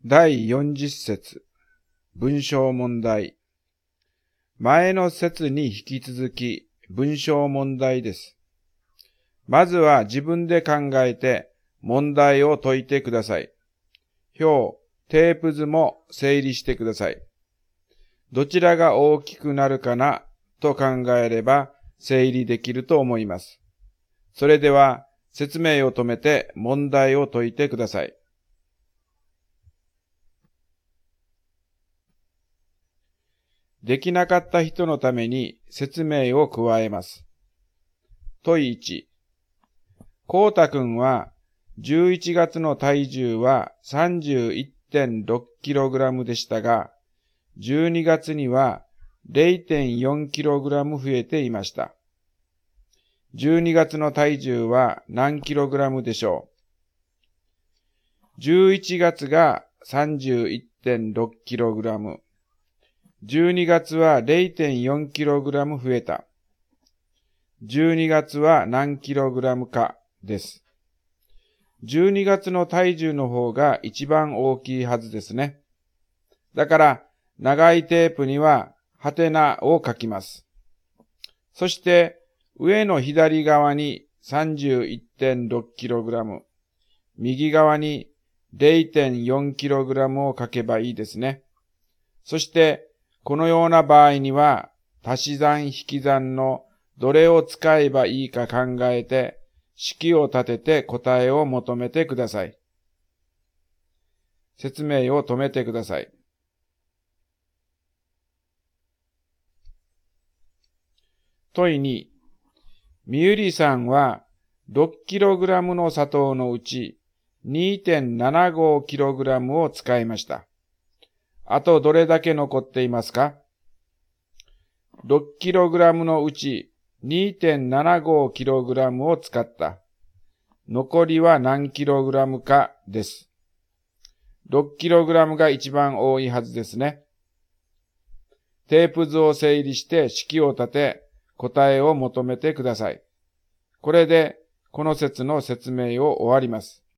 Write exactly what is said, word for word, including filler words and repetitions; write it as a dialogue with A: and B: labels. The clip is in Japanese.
A: だいよんじゅっ節、文章問題。前の節に引き続き文章問題です。まずは自分で考えて問題を解いてください。表、テープ図も整理してください。どちらが大きくなるかなと考えれば整理できると思います。それでは説明を止めて問題を解いてください。できなかった人のために説明を加えます。問いいち。こうたくんはじゅういちがつの体重は さんじゅういってんろくキログラム でしたが、じゅうにがつには れいてんよんキログラム 増えていました。じゅうにがつの体重は何キログラムでしょう。じゅういちがつが さんじゅういってんろくキログラム。じゅうにがつは れいてんよんキログラム 増えた。じゅうにがつは何キログラムかです。じゅうにがつの体重の方が一番大きいはずですね。だから長いテープにはハテナを書きます。そして上の左側に さんじゅういってんろくキログラム、右側に れいてんよんキログラム を書けばいいですね。そしてこのような場合には足し算引き算のどれを使えばいいか考えて式を立てて答えを求めてください。説明を止めてください。問いに、みゆりさんは ろくキログラム の砂糖のうち にてんななごキログラム を使いました。あとどれだけ残っていますか？ ろくキログラム のうち にてんななごキログラム を使った。残りは何キログラムかです。ろくキログラム が一番多いはずですね。テープ図を整理して式を立て答えを求めてください。これでこの節の説明を終わります。